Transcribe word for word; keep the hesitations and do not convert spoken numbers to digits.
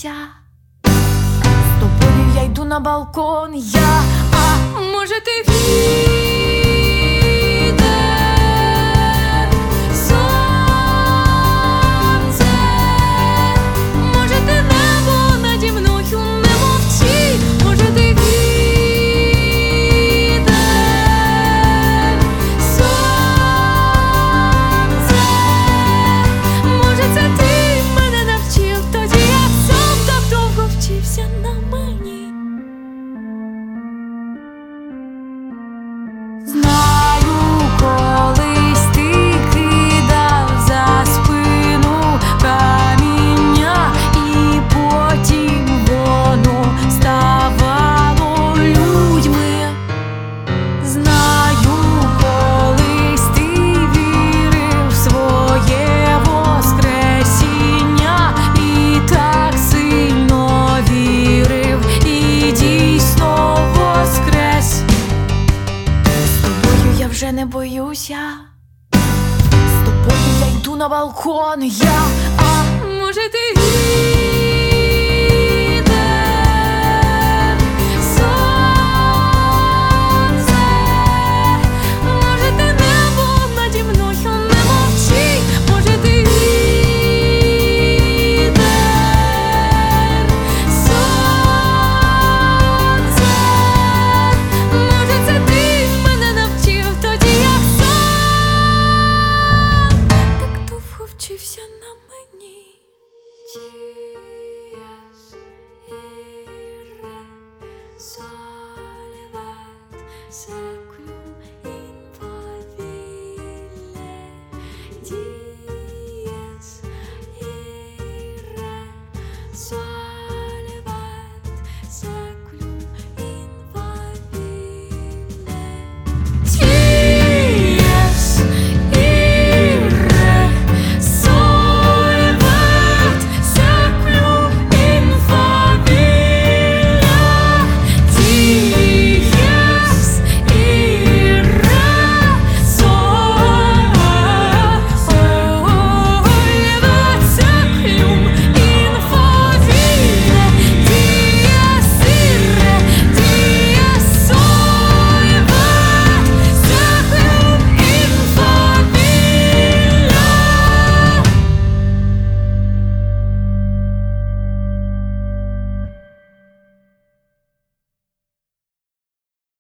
боюся. З тобою я йду на балкон, я, а може ти війде сонце, може ти небо наді мною, не мовчи, може ти війде сонце, може це ти мене навчив, тоді я сам так довго вчився на мені. Знаю, колись ти кидав за спину каміння, і потім воно ставало людьми. Знаю, колись ти вірив в своє воскресіння, і так сильно вірив, і дійсно воскрес. Я вже не боюся, з тобою я йду на балкон, я, а може ти